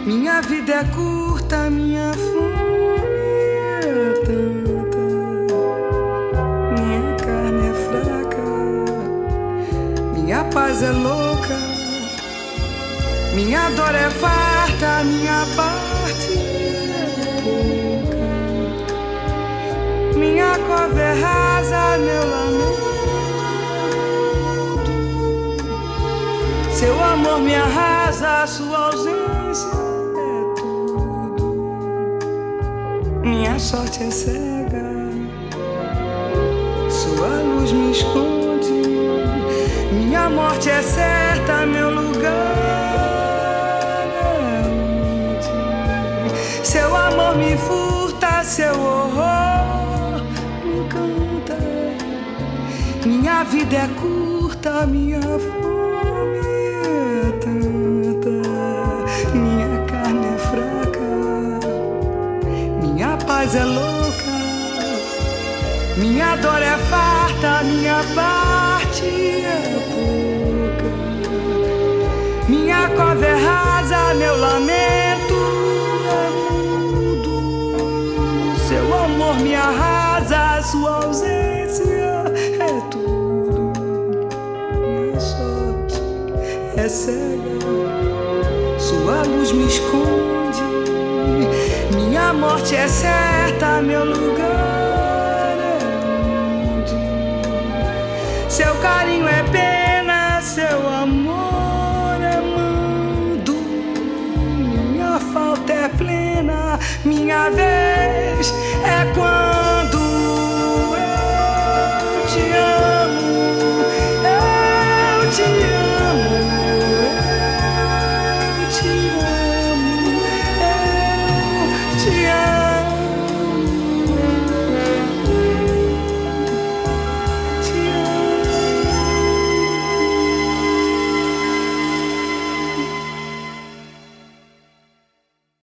Minha vida é curta, minha fome é tanta, minha carne é fraca, minha paz é louca, minha dor é farta, minha parte é pouca, minha cova é rasa, meu lamento. Seu amor me arrasa, sua ausência é tudo. Minha sorte é cega, sua luz me esconde. Minha morte é certa, meu lugar é onde? Seu amor me furta, seu horror me encanta. Minha vida é curta, minha fome é tanta, minha carne é fraca, minha paz é louca, minha dor é farta, minha parte é pouca, minha cova é rasa, meu lamento é mudo. Seu amor me arrasa, sua ausência é tudo. Minha sorte é cega, sua luz me esconde. Minha morte é certa, meu lugar é onde? Seu carinho é pena, seu amor é mando. Minha falta é plena, minha vez é quando eu te amo, eu te amo. Yeah.